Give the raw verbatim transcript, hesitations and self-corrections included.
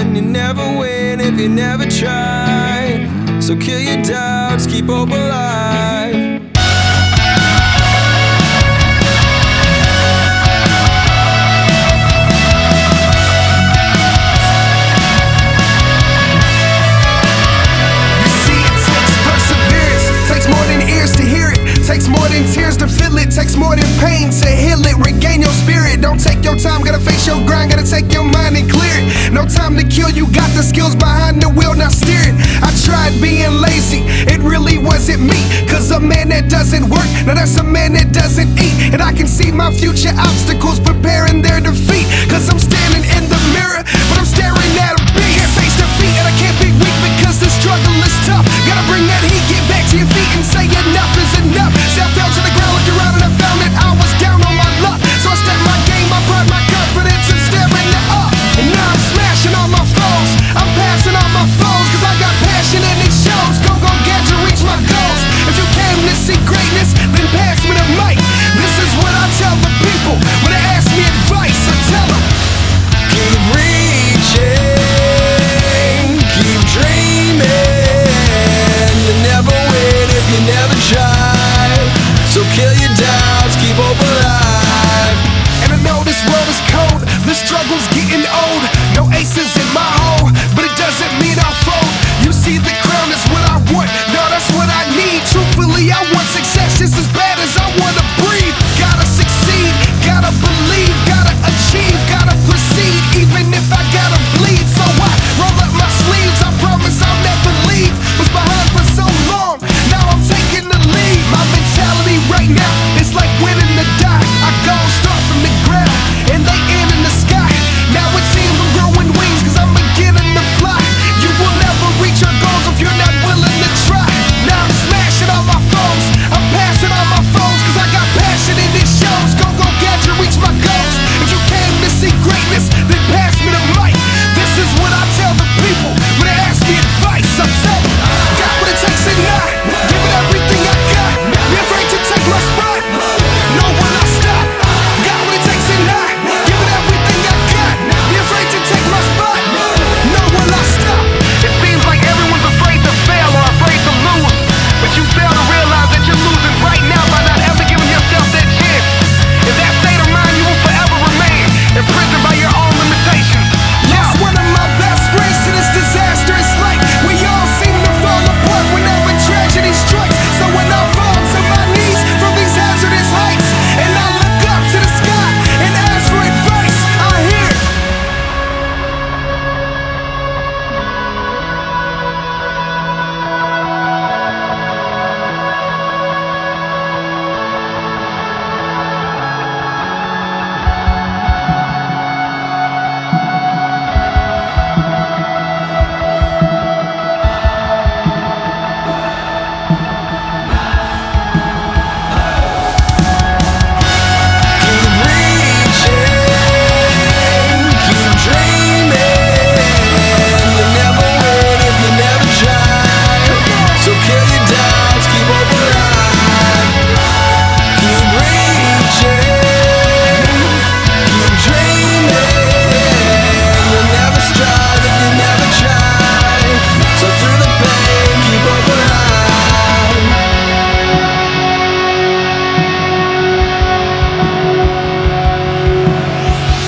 and you never win if you never try. So kill your doubts, keep hope alive. Takes more than tears to feel it, takes more than pain to heal it. Regain your spirit, don't take your time, gotta face your grind, gotta take your mind and clear it. No time to kill, you got the skills behind the wheel, now steer it. I tried being lazy, it really wasn't me. Cause a man that doesn't work, now that's a man that doesn't eat. And I can see my future obstacles preparing their defeat. Cause I'm standing in the mirror,